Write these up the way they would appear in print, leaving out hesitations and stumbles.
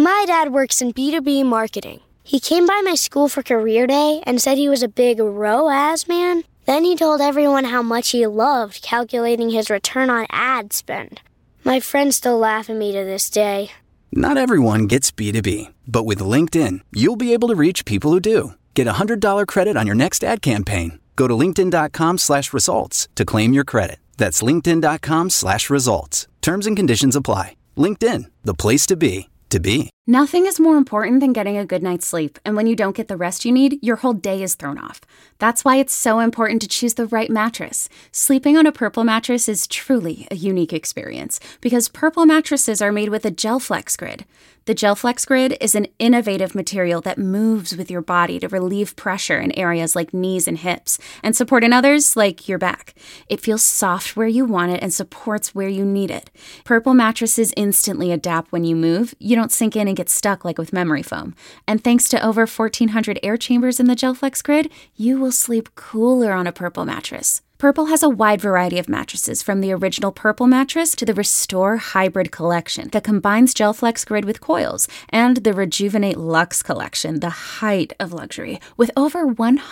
My dad works in B2B marketing. He came by my school for career day and said he was a big ROAS man. Then he told everyone how much he loved calculating his return on ad spend. My friends still laugh at me to this day. Not everyone gets B2B, but with LinkedIn, you'll be able to reach people who do. Get a $100 credit on your next ad campaign. Go to linkedin.com/results to claim your credit. That's linkedin.com/results. Terms and conditions apply. LinkedIn, the place to be, to be. Nothing is more important than getting a good night's sleep, and when you don't get the rest you need, your whole day is thrown off. That's why it's so important to choose the right mattress. Sleeping on a Purple mattress is truly a unique experience, because Purple mattresses are made with a GelFlex Grid. The GelFlex Grid is an innovative material that moves with your body to relieve pressure in areas like knees and hips, and support in others like your back. It feels soft where you want it and supports where you need it. Purple mattresses instantly adapt when you move. You don't sink in and get stuck like with memory foam. And thanks to over 1,400 air chambers in the GelFlex Grid, you will sleep cooler on a Purple mattress. Purple has a wide variety of mattresses, from the original Purple mattress to the Restore Hybrid collection that combines GelFlex Grid with coils, and the Rejuvenate Luxe collection, the height of luxury, with over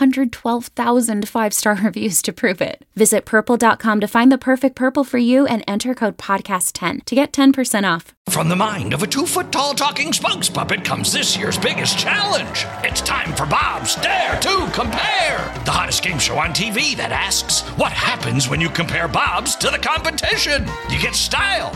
112,000 five-star reviews to prove it. Visit purple.com to find the perfect Purple for you and enter code podcast10 to get 10% off. From the mind of a 2-foot-tall talking spokes puppet comes this year's biggest challenge. It's time for Bob's Dare to Compare, the hottest game show on TV that asks, what happens when you compare Bob's to the competition? You get style.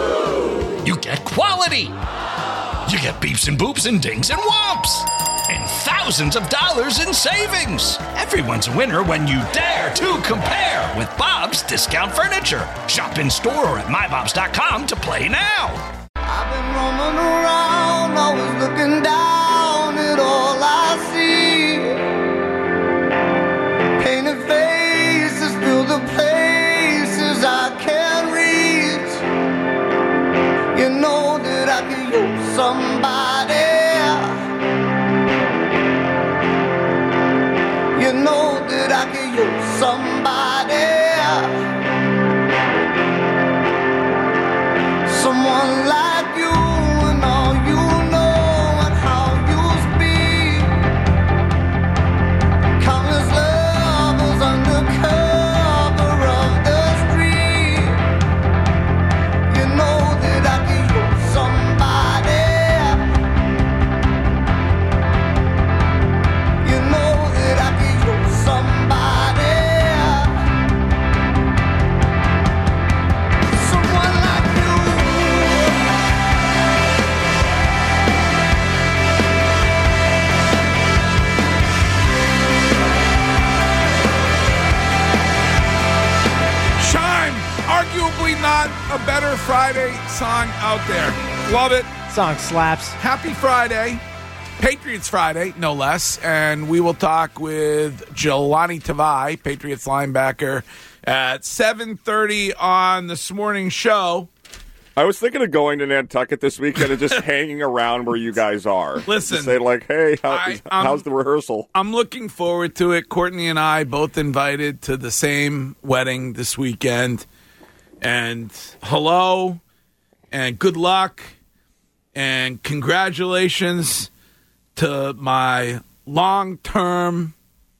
You get quality. You get beeps and boops and dings and whomps. And thousands of dollars in savings. Everyone's a winner when you dare to compare with Bob's Discount Furniture. Shop in store or at mybobs.com to play now. I've been roaming around, always looking down at all I see. Painted faces fill the places I can't reach. You know that I can use somebody. You know that I can use somebody. Someone like you and all you know and how you speak. Countless lovers under cover of the street. You know that I can use somebody. You know that I can use somebody. Someone like you. Chime, arguably not a better Friday song out there. Love it. Song slaps. Happy Friday. Patriots Friday, no less. And we will talk with Jelani Tavai, Patriots linebacker, at 7:30 on this morning's show. I was thinking of going to Nantucket this weekend and just hanging around where you guys are. Listen. Just say, like, hey, how's the rehearsal? I'm looking forward to it. Courtney and I both invited to the same wedding this weekend. And hello, and good luck, and congratulations to my long-term,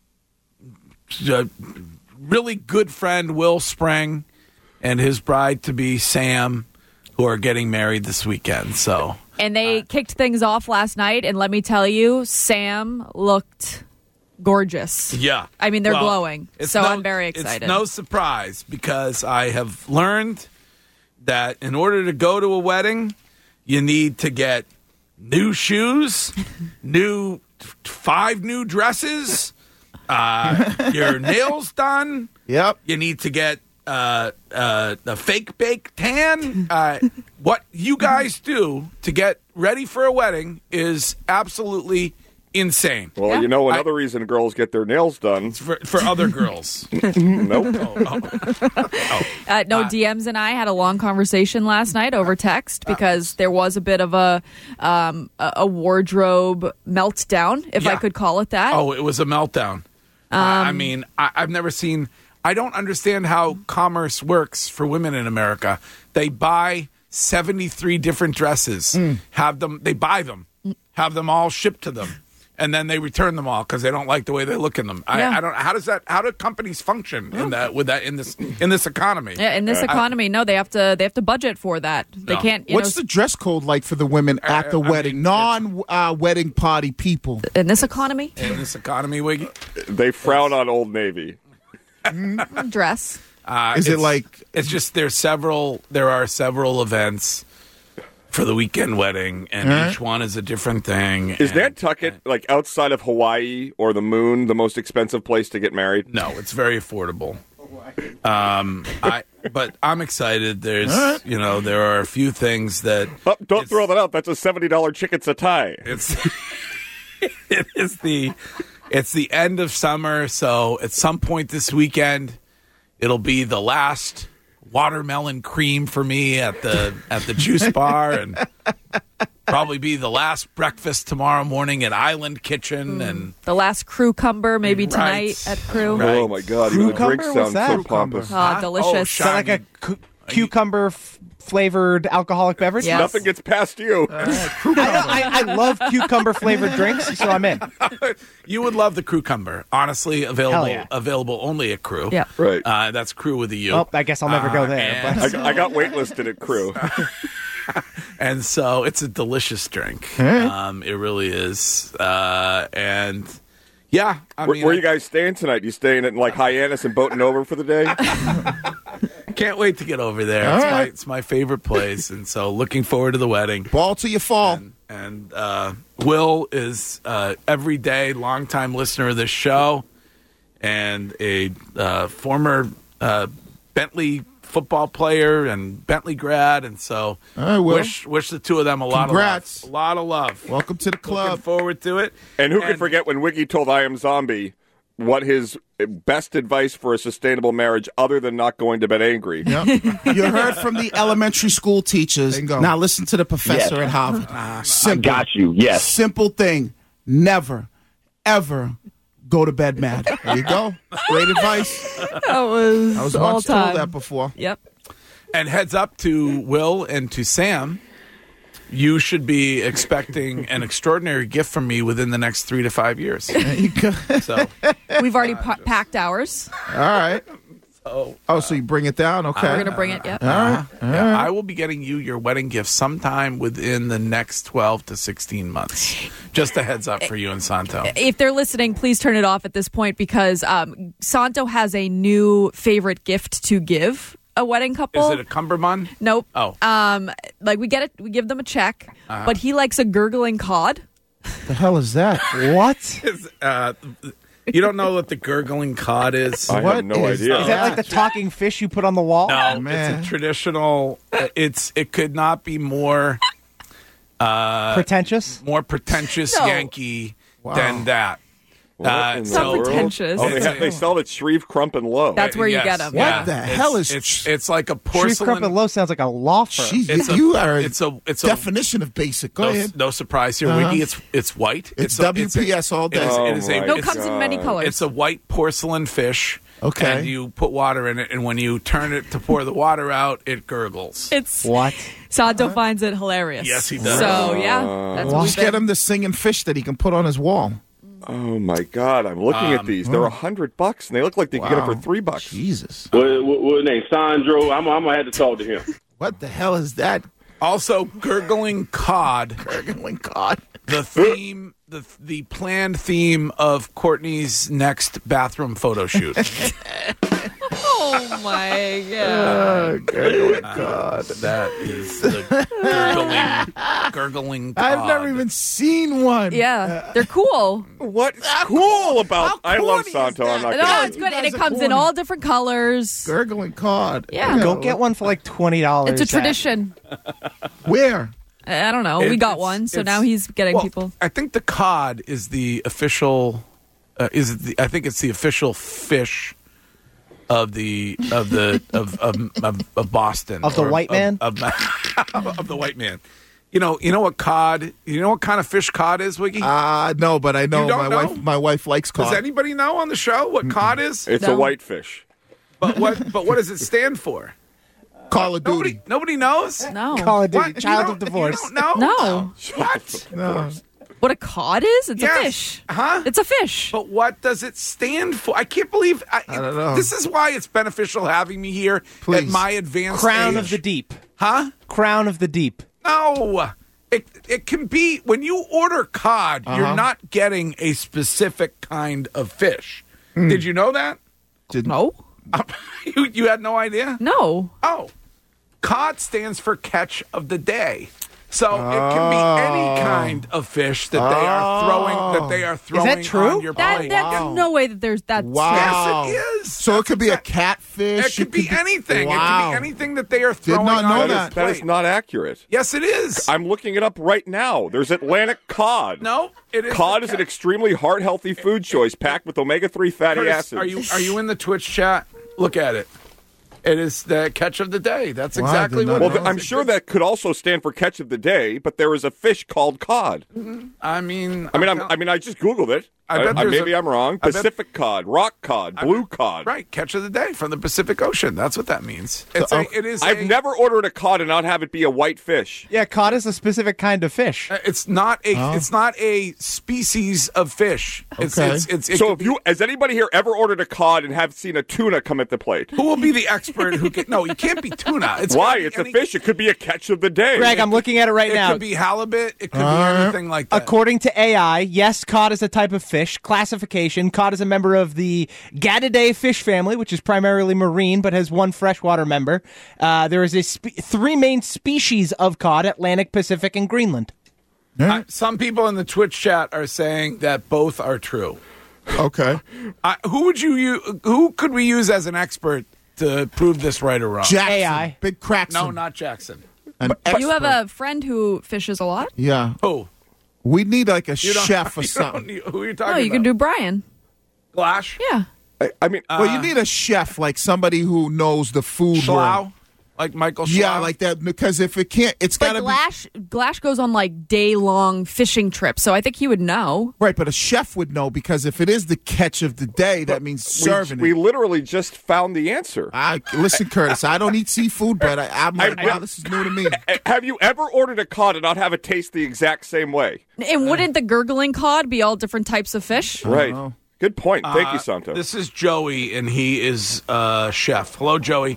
really good friend Will Spring and his bride-to-be Sam, who are getting married this weekend. So, and they kicked things off last night, and let me tell you, Sam looked gorgeous. Yeah. I mean, they're glowing, so I'm very excited. It's no surprise, because I have learned that in order to go to a wedding, you need to get new shoes, 5 new dresses, your nails done. Yep. You need to get a fake bake tan. What you guys do to get ready for a wedding is absolutely insane. Well, Yeah. you know another reason girls get their nails done. For other girls. Nope. No, DMs and I had a long conversation last night over text because there was a bit of a wardrobe meltdown, if I could call it that. Oh, it was a meltdown. I mean, I've never seen... I don't understand how commerce works for women in America. They buy 73 different dresses, they buy them, have them all shipped to them, and then they return them all because they don't like the way they look in them. I don't. How do companies function in this economy? Yeah, in this economy, no, they have to budget for that. They can't. What's the dress code like for the women at the wedding? Non-wedding party people. In this economy? In this economy, Wiggy? They frown on Old Navy. Dress. Is it like? It's just there are several events for the weekend wedding, and each one is a different thing. Is Nantucket, like outside of Hawaii or the moon, the most expensive place to get married? No, it's very affordable. But I'm excited. There are a few things that. Oh, don't throw that out. That's a $70 chicken satay. It's the end of summer, so at some point this weekend, it'll be the last watermelon cream for me at the juice bar, and probably be the last breakfast tomorrow morning at Island Kitchen, and the last cucumber maybe tonight at Crew. Right. Oh my God! Even the drink sounds so pompous. Delicious. Is that like a cucumber flavored alcoholic beverage? Yes. Nothing gets past you. I love cucumber flavored drinks, so I'm in. You would love the cucumber. Honestly, available only at Crew. Yeah, right. That's Crew with a U. Well, I guess I'll never go there. But. I got waitlisted at Crew. And so it's a delicious drink. It really is. And yeah, Where are you guys staying tonight? You staying at like Hyannis and boating over for the day? Can't wait to get over there. It's my favorite place, and so looking forward to the wedding. Ball till you fall. And Will is everyday longtime listener of this show, and a former Bentley football player and Bentley grad, and so wish the two of them a lot of love. Welcome to the club. Looking forward to it. And who could forget when Wiggy told I Am Zombie what his best advice for a sustainable marriage other than not going to bed angry. Yep. You heard from the elementary school teachers. Bingo. Now listen to the professor at Harvard. Simple. I got you, yes. Simple thing. Never, ever go to bed mad. There you go. Great advice. That was I was all once time. told that before. Yep. And heads up to Will and to Sam. You should be expecting an extraordinary gift from me within the next 3 to 5 years. There you go. So We've already packed ours. All right. So you bring it down? Okay. We're going to bring it, yep. All right. yeah, I will be getting you your wedding gift sometime within the next 12 to 16 months. Just a heads up for you and Santo. If they're listening, please turn it off at this point because Santo has a new favorite gift to give a wedding couple. Is it a cummerbund? Nope. Oh. We give them a check, but he likes a gurgling cod. The hell is that? What? You don't know what the gurgling cod is? I have no idea. Is that like the talking fish you put on the wall? No, man. it's a traditional. It could not be more Pretentious? more pretentious No. Yankee than that. What in It's the not world? pretentious. Oh, they sell it at Shreve, Crump, and Low. That's where you Yes. get them. What Yeah. the hell is... It's like a Shreve porcelain. Crump and Low sounds like a law firm. Jeez, you are a It's a definition of basic. Go ahead. no surprise here, Uh-huh. Wiggy. It's white. It's a- WPS all day. Oh, It is a. my No, it's- comes in many colors. It's a white porcelain fish. Okay. And you put water in it, and when you turn it to pour the water out, it gurgles. It's What? Santo finds it hilarious. Yes, he does. So yeah, that's what Just we've get been. him the singing fish that he can put on his wall. Oh my God! I'm looking at these. They're $100, and they look like they can get it for $3. Jesus. What name? Sandro. I'm gonna have to talk to him. What the hell is that? Also, gurgling cod. Gurgling cod. The theme, the planned theme of Courtney's next bathroom photo shoot. Oh my god! Gurgling cod. That is the gurgling cod. I've never even seen one. Yeah, they're cool. What's cool about? I love corny is Santo. I'm not No, gonna. it's good, and guys it are comes in corny. all different colors. Gurgling cod. Yeah. Go get one for like $20. It's a tradition. Where? I don't know. We got one, so now he's getting well, people. I think the cod is the official. I think it's the official fish of Boston Of the white man? of the white man. You know what cod? You know what kind of fish cod is, Wiggy? No, but I know, You don't know? my wife likes cod. Does anybody know on the show what cod is? It's No. a whitefish. But what does it stand for? Call of Duty. Nobody knows? No. Call of Duty. What? Child of Divorce. You don't know? No. What? No. What a cod is? It's Yes. a fish. Huh? It's a fish. But what does it stand for? I can't believe. I don't know. This is why it's beneficial having me here Please. at my advanced Crown age. of the Deep. Huh? Crown of the Deep. No. It can be when you order cod, you're not getting a specific kind of fish. Did you know that? No. You had no idea? No. Oh. Cod stands for catch of the day. So it can be any kind of fish that they are throwing that true? on your That's plate. no way that there's that. Wow. Yes, it is. So it could be a catfish. It could be anything. Wow. It could be anything that they are throwing not know on that. your That is plate. not accurate. Yes, it is. I'm looking it up right now. There's Atlantic cod. No, it is. Cod is an extremely heart-healthy food choice packed with omega-3 fatty Curtis, acids. are you in the Twitch chat? Look at it. It is the catch of the day. That's Wow, exactly I did what not it Well, is. I'm sure that could also stand for catch of the day, but there is a fish called cod. I mean, I just Googled it. I bet there's maybe a- I'm wrong. I bet- Pacific cod, rock cod, blue cod. right, catch of the day from the Pacific Ocean. That's what that means. It's it is. I've never ordered a cod and not have it be a white fish. Yeah, cod is a specific kind of fish. It's not a. It's not a species of fish. It's, Okay. it So could if you, has anybody here ever ordered a cod and have seen a tuna come at the plate? who will be the expert who can? No, you can't be tuna. It's Why? gotta be It's any- a fish. It could be a catch of the day. Greg, I'm looking at it right It now. could be halibut. It could be anything like that. According to AI, yes, cod is a type of fish. Classification: cod is a member of the Gattidae fish family, which is primarily marine but has one freshwater member. There is three main species of cod: Atlantic, Pacific, and Greenland. Some people in the Twitch chat are saying that both are true. Okay. Who could we use as an expert to prove this right or wrong? Jackson. AI. Big Crackson. No, not Jackson. An You have expert. a friend who fishes a lot? Yeah. Who? We need like a You don't- chef or you something. don't- Who are you talking No, about? you can do Brian. Glash? Yeah. I mean, Well, you need a chef, like somebody who knows the food world. Schlau? Like Michael Schlau? Yeah, like that. Because if it can't, it's got But to be Glash goes on like day-long fishing trips, so I think he would know. right. But a chef would know because if it is the catch of the day, that means serving we it. literally just found the answer. Listen, Curtis, I don't eat seafood, but I'm like, I- wow, this is new to me. Have you ever ordered a cod and not have it taste the exact same way? And wouldn't the gurgling cod be all different types of fish? Right. know. Good point. Thank you, Santo. This is Joey, and he is chef. Hello, Joey.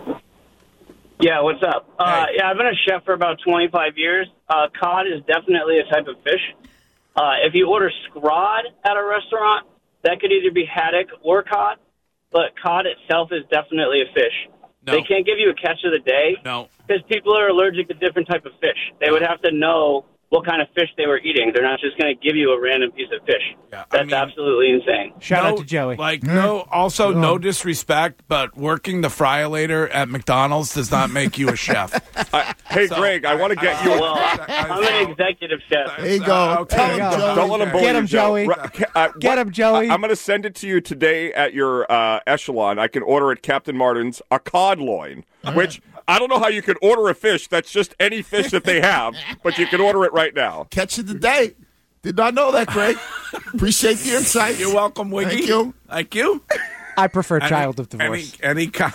Yeah, what's up? Hey. Yeah, I've been a chef for about 25 years. Cod is definitely a type of fish. If you order scrod at a restaurant, that could either be haddock or cod, but cod itself is definitely a fish. No. They can't give you a catch of the day No. because people are allergic to different type of fish. They would have to know what kind of fish they were eating. They're not just going to give you a random piece of fish. Yeah, That's absolutely insane. Shout No, out to Joey. Like, no disrespect, but working the fryolator at McDonald's does not make you a chef. Hey, Greg, I want to get you. Well, I'm an executive chef. There you go. Okay. Tell him, There you go. Joey. Don't let him bully Get him, you, Joe. Joey. Get him, Joey. I'm going to send it to you today at your echelon. I can order at Captain Martin's a cod loin, which I don't know how you could order a fish that's just any fish that they have, but you can order it right now. Catch of the day. Did not know that, Greg. Appreciate the insight. You're welcome, Wiggy. Thank you. Thank you. I prefer child of divorce. Any kind.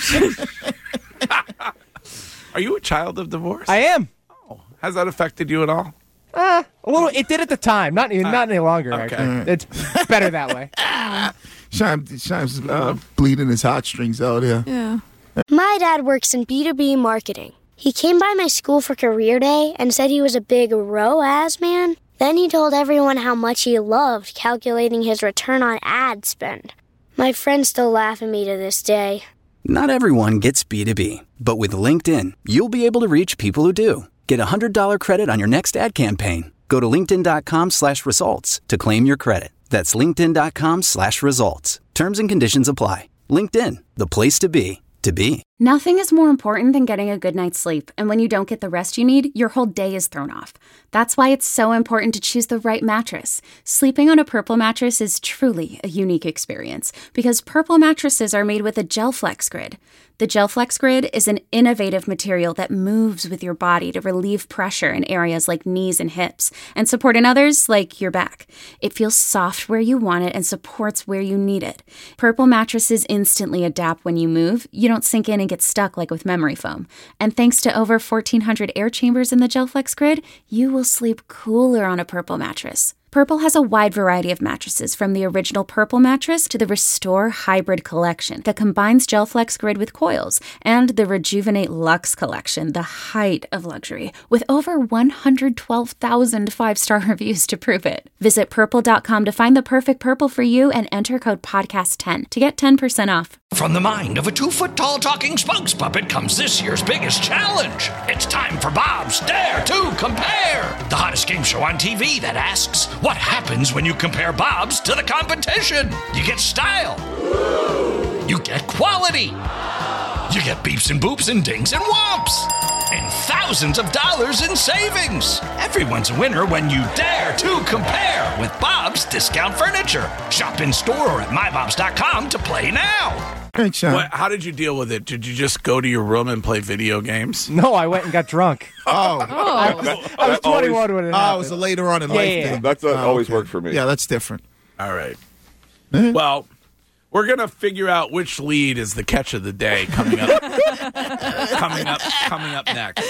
Are you a child of divorce? I am. Has that affected you at all? A little. It did at the time. Not any longer. okay. Actually. It's better that way. Shime's bleeding his heartstrings out here. Yeah. My dad works in B2B marketing. He came by my school for career day and said he was a big ROAS man. Then he told everyone how much he loved calculating his return on ad spend. My friends still laugh at me to this day. Not everyone gets B2B, but with LinkedIn, you'll be able to reach people who do. Get a $100 credit on your next ad campaign. Go to linkedin.com/results to claim your credit. That's linkedin.com/results. Terms and conditions apply. LinkedIn, the place to be, to be. Nothing is more important than getting a good night's sleep, and when you don't get the rest you need, your whole day is thrown off. That's why it's so important to choose the right mattress. Sleeping on a Purple mattress is truly a unique experience because Purple mattresses are made with a GelFlex Grid. The GelFlex Grid is an innovative material that moves with your body to relieve pressure in areas like knees and hips and support in others like your back. It feels soft where you want it and supports where you need it. Purple mattresses instantly adapt when you move. You don't sink in and doesn't get stuck like with memory foam. And thanks to over 1,400 air chambers in the GelFlex Grid, you will sleep cooler on a Purple mattress. Purple has a wide variety of mattresses, from the original Purple mattress to the Restore Hybrid collection that combines GelFlex Grid with coils, and the Rejuvenate Luxe collection, the height of luxury, with over 112,000 five-star reviews to prove it. Visit Purple.com to find the perfect Purple for you and enter code podcast10 to get 10% off. From the mind of a 2-foot-tall talking spokes puppet comes this year's biggest challenge. It's time for Bob's Dare to Compare, the hottest game show on TV that asks, what happens when you compare Bob's to the competition? You get style. You get quality. You get beeps and boops and dings and whomps. And thousands of dollars in savings. Everyone's a winner when you dare to compare with Bob's Discount Furniture. Shop in store or at mybobs.com to play now. Hey, Sean. How did you deal with it? Did you just go to your room and play video games? No, I went and got drunk. I was 21 when it happened. Oh, it was a later on in life thing. That's always worked for me. Yeah, that's different. All right. Well, we're going to figure out which lead is the catch of the day coming up. coming up next.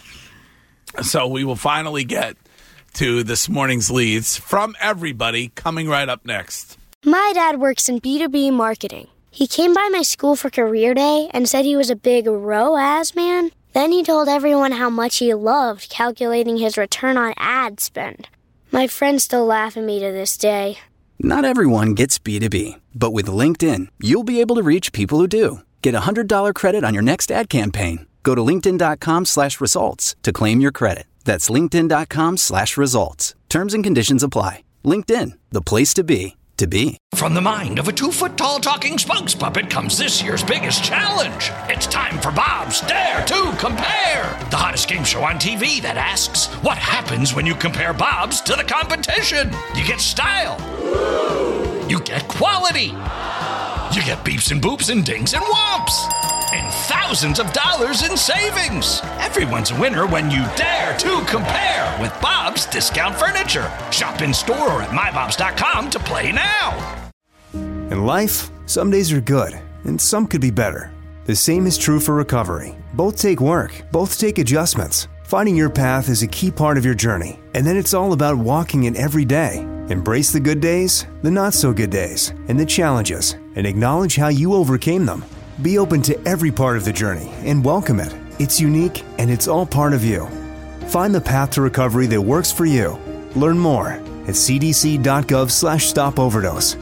So we will finally get to this morning's leads from everybody coming right up next. My dad works in B2B marketing. He came by my school for career day and said he was a big ROAS man. Then he told everyone how much he loved calculating his return on ad spend. My friends still laugh at me to this day. Not everyone gets B2B, but with LinkedIn, you'll be able to reach people who do. Get a $100 credit on your next ad campaign. Go to linkedin.com/results to claim your credit. That's linkedin.com/results. Terms and conditions apply. LinkedIn, the place to be. From the mind of a 2-foot-tall talking spokes puppet comes this year's biggest challenge. It's time for Bob's Dare to Compare, the hottest game show on TV that asks, what happens when you compare Bob's to the competition? You get style. You get quality. You get beeps and boops and dings and whomps. And thousands of dollars in savings. Everyone's a winner when you dare to compare with Bob's Discount Furniture. Shop in store or at mybobs.com to play now. In life, some days are good, and some could be better. The same is true for recovery. Both take work, both take adjustments. Finding your path is a key part of your journey, and then it's all about walking it every day. Embrace the good days, the not-so-good days, and the challenges, and acknowledge how you overcame them. Be open to every part of the journey and welcome it. It's unique, and it's all part of you. Find the path to recovery that works for you. Learn more at cdc.gov/stopoverdose.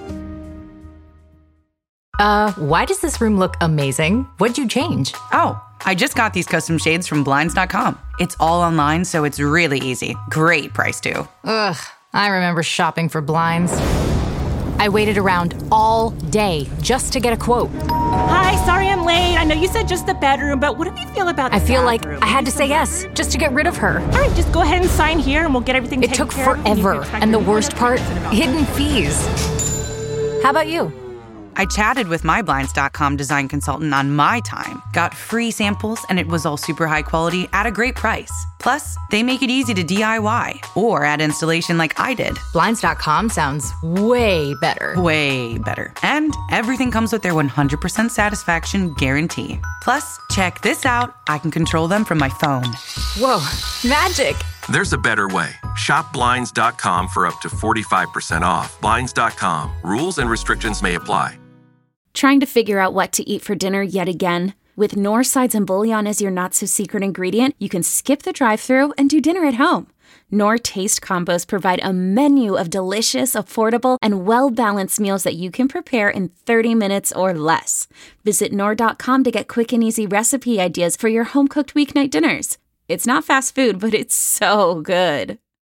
Why does this room look amazing? What'd you change? Oh, I just got these custom shades from Blinds.com. It's all online, so it's really easy. Great price, too. Ugh, I remember shopping for blinds. I waited around all day just to get a quote. Hi, sorry I'm late. I know you said just the bedroom, but what do you feel about the I feel bathroom? like I had to say yes just to get rid of her. All right, just go ahead and sign here and we'll get everything taken care of. It took forever, and the worst part, hidden fees. How about you? I chatted with my Blinds.com design consultant on my time, got free samples, and it was all super high quality at a great price. Plus, they make it easy to DIY or add installation like I did. Blinds.com sounds way better. Way better. And everything comes with their 100% satisfaction guarantee. Plus, check this out. I can control them from my phone. Whoa, magic. There's a better way. Shop Blinds.com for up to 45% off. Blinds.com. Rules and restrictions may apply. Trying to figure out what to eat for dinner yet again? With Knorr sides and bouillon as your not-so-secret ingredient, you can skip the drive-thru and do dinner at home. Knorr Taste Combos provide a menu of delicious, affordable, and well-balanced meals that you can prepare in 30 minutes or less. Visit Knorr.com to get quick and easy recipe ideas for your home-cooked weeknight dinners. It's not fast food, but it's so good.